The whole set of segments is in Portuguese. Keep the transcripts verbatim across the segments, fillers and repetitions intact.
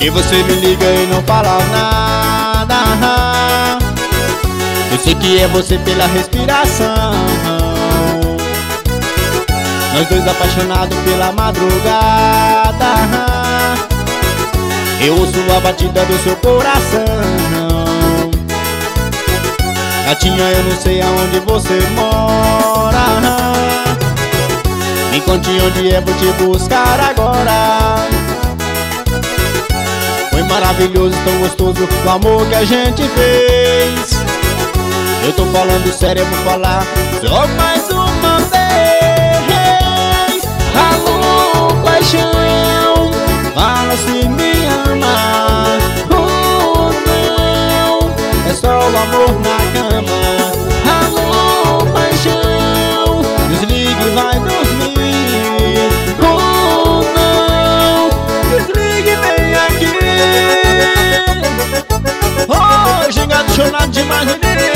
que você me liga e não fala nada? Eu sei que é você pela respiração. Nós dois apaixonados pela madrugada. Eu ouço a batida do seu coração. Gatinha, eu não sei aonde você mora. Me conte onde é, vou te buscar agora. Foi maravilhoso, tão gostoso o amor que a gente fez. Eu tô falando sério, eu vou falar só mais uma vez. Alô, paixão, fala se me ama. Oh, não, é só o amor na cama. Alô, paixão, desligue e vai dormir. Oh, não, desligue e vem aqui. Oh, gigante chorado demais, ninguém.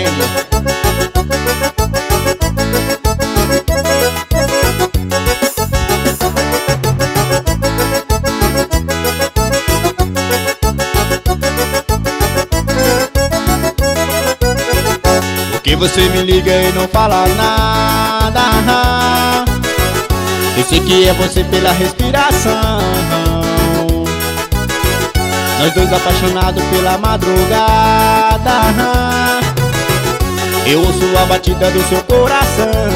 Que você me liga e não fala nada. Eu sei que é você pela respiração. Nós dois apaixonados pela madrugada. Eu ouço a batida do seu coração.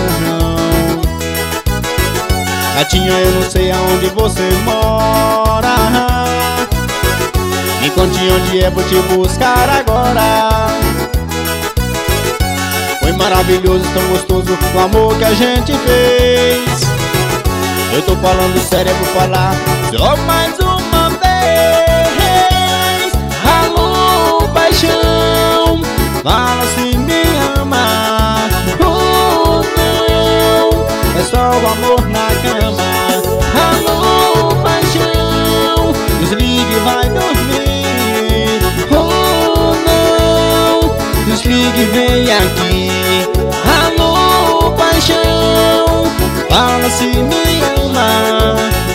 Gatinha, eu não sei aonde você mora. Me conte onde é, vou te buscar agora. Foi maravilhoso, tão gostoso o amor que a gente fez. Eu tô falando sério, eu vou falar só mais uma vez. Alô, paixão, fala se me ama. Oh, não, é só o amor na cama. Alô, paixão, desligue e vai dormir. Oh, não, desligue e vem aqui. Alô, paixão, fala se me ama.